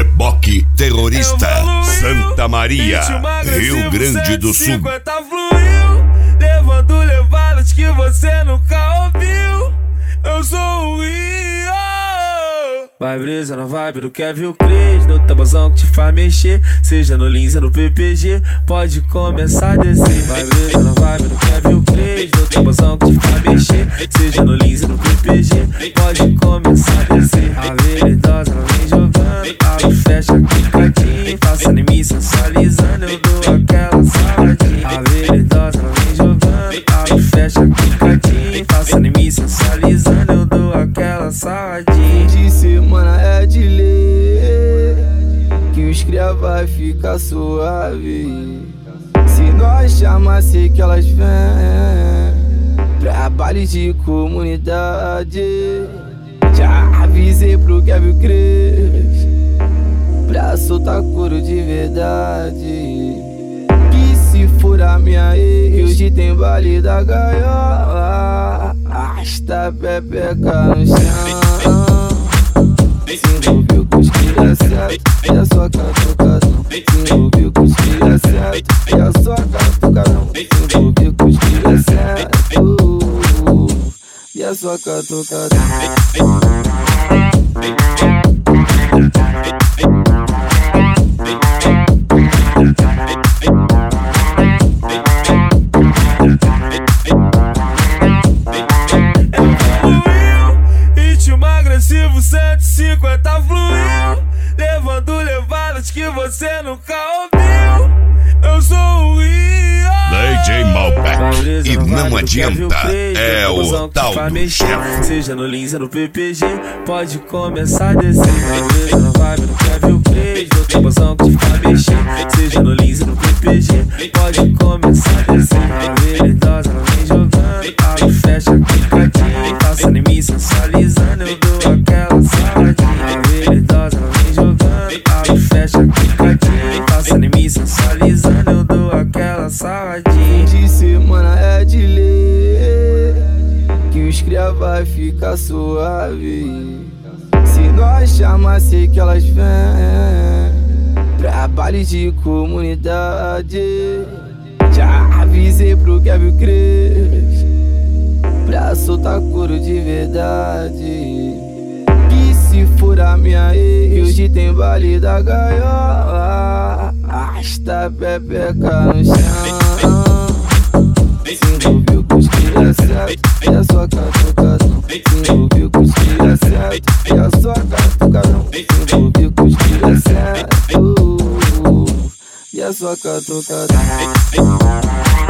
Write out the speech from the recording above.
Reboque Terrorista, Santa Maria, Rio Grande do Sul. 150 fluiu, levando levadas que você nunca ouviu. Eu sou o Rio. Vai brisa na vibe do Kevin Cres, no tabuzão que te faz mexer, seja no Lins ou no PPG, pode começar a descer. Vai brisa na vibe do Kevin Cres, no tabuzão que te faz mexer, seja no Lins ou no PPG, pode começar a descer. A veridosa ela vem jogando, abre, fecha, clicadinho, passa em mim sensualizando, eu dou aquela saladinha. A veridosa ela vem jogando, abre, fecha, clicadinho, passa em mim sensualizando, eu dou aquela saladinha. De semana é de lei que os cria vai ficar suave. Se nós chamasse que elas vêm pra baile de comunidade. Já avisei pro Kevin Cres pra soltar couro de verdade. Que se for a minha ex, hoje tem baile da gaiola. Arrasta pepeca no chão. Se envolveu com os cria certo, e a sua catucadão. Se envolveu com os cria certo, e a sua catucadão. Se envolveu com os cria certo, e a sua catucadão. Agressivo 150 fluiu, levando levadas que você nunca ouviu. Eu sou o Rio. DJ Malbec, e não adianta, é o tal do chefe. Seja no Lins ou no PPG, pode começar a descer. Valeu na vibe do Kevin Cres, no tabuzão que te faz mexer, seja no Lins ou no PPG, pode começar a descer. A veridosa ela vem jogando, abre, fecha, clicadinho, passa em mim sensualizando, eu dou aquela saladinha. A veridosa ela vem jogando, abre, fecha, clicadinho, passa em mim sensualizando, eu dou aquela saladinha. De semana é de lei que os cria vai ficar suave. Se nós chamasse que elas vêm pra baile de comunidade. Já avisei pro Kevin Cres pra soltar couro de verdade. Que se for a minha ex, hoje tem baile da gaiola. Arrasta pepeca no chão. Se envolveu com os cria certo, e a sua catucadão. Se envolveu com os cria certo, e a sua catucadão. Se envolveu com os cria certo, e a sua catucadão.